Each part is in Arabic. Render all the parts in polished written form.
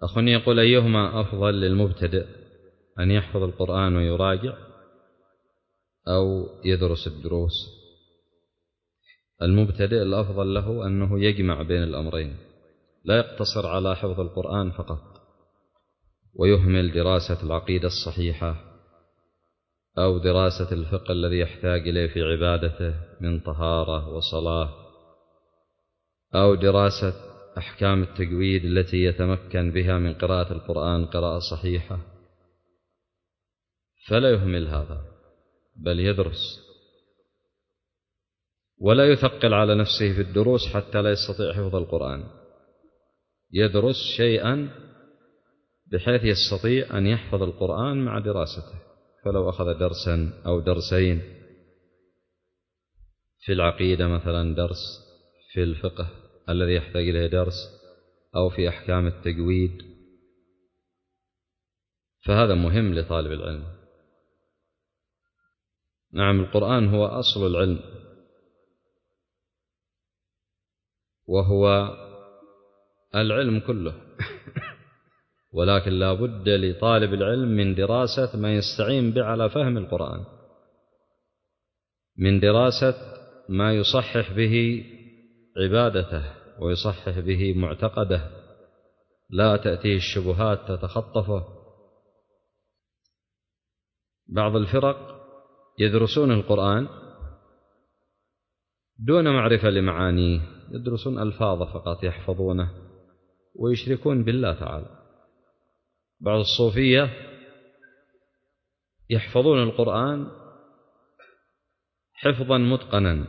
أخ يقول: أيهما أفضل للمبتدئ، أن يحفظ القرآن ويراجع أو يدرس الدروس؟ المبتدئ الأفضل له أنه يجمع بين الأمرين، لا يقتصر على حفظ القرآن فقط ويهمل دراسة العقيدة الصحيحة أو دراسة الفقه الذي يحتاج إليه في عبادته من طهارة وصلاة، أو دراسة أحكام التجويد التي يتمكن بها من قراءة القرآن قراءة صحيحة، فلا يهمل هذا بل يدرس، ولا يثقل على نفسه في الدروس حتى لا يستطيع حفظ القرآن. يدرس شيئا بحيث يستطيع أن يحفظ القرآن مع دراسته، فلو أخذ درسا أو درسين في العقيدة مثلا، درس في الفقه الذي يحتاج إليه درس، أو في أحكام التجويد، فهذا مهم لطالب العلم. نعم، القرآن هو أصل العلم، وهو العلم كله ولكن لا بد لطالب العلم من دراسة ما يستعين به على فهم القرآن، من دراسة ما يصحح به عبادته ويصحح به معتقده، لا تأتيه الشبهات تتخطفه. بعض الفرق يدرسون القرآن دون معرفة لمعانيه، يدرسون ألفاظ فقط يحفظونه ويشركون بالله تعالى. بعض الصوفية يحفظون القرآن حفظا متقنا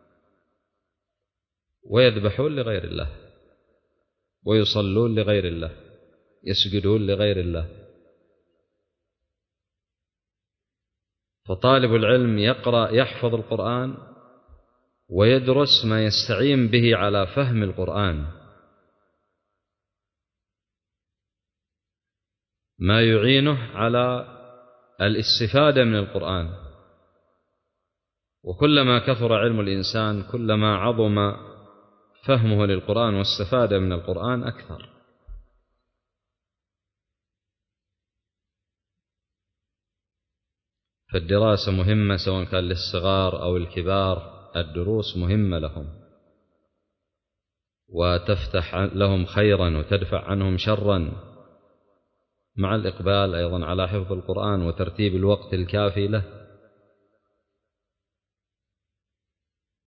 ويذبحون لغير الله ويصلون لغير الله، يسجدون لغير الله. فطالب العلم يقرأ يحفظ القرآن ويدرس ما يستعين به على فهم القرآن، ما يعينه على الاستفادة من القرآن. وكلما كثر علم الإنسان كلما عظم فهمه للقرآن واستفاد من القرآن أكثر. فالدراسة مهمة سواء كان للصغار أو الكبار، الدروس مهمة لهم وتفتح لهم خيرا وتدفع عنهم شرا، مع الإقبال أيضا على حفظ القرآن وترتيب الوقت الكافي له.